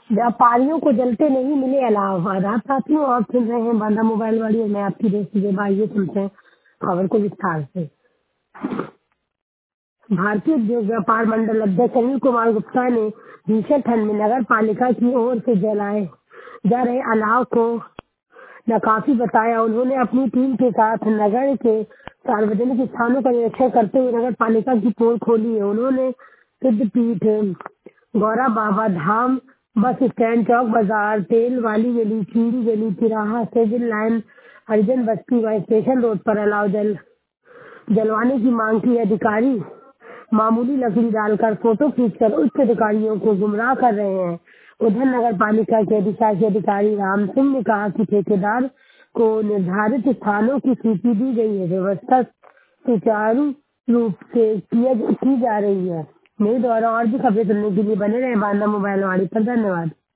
व्यापारियों को जलते नहीं मिले इलाहाबाद। आप साथियों और सुन रहे हैं बांधा मोबाइल वाली और मैं आपकी दोस्त जेबा। आइए सुनते हैं खबर को विस्तार से। भारतीय उद्योग व्यापार मंडल अध्यक्ष अनिल कुमार गुप्ता ने भीषण ठंड में नगर पालिका की ओर से जलाए जा रहे अलाव को नाकाफी बताया। उन्होंने अपनी टीम के साथ नगर के सार्वजनिक स्थानों का निरीक्षण करते हुए नगर पालिका की पोल खोली है। उन्होंने सिद्धपीठ, गौरा बाबा धाम, बस स्टैंड, चौक बाजार, तेल वाली गली, चीड़ी गली, तिराहा, सिविल लाइन, हरिजन बस्ती व स्टेशन रोड पर अलाव जलवाने की मांग की। अधिकारी मामूली लकड़ी डालकर फोटो खींचकर उच्च अधिकारियों को गुमराह कर रहे हैं। उधर नगर पालिका के अधिशासी अधिकारी राम सिंह ने कहा कि ठेकेदार को निर्धारित स्थानों की सूची दी गई है, व्यवस्था सुचारू रूप से की जा रही है। मेरे द्वारा और भी खबरें सुनने के लिए बने रहे बांधा मोबाइल वाणी पर। धन्यवाद।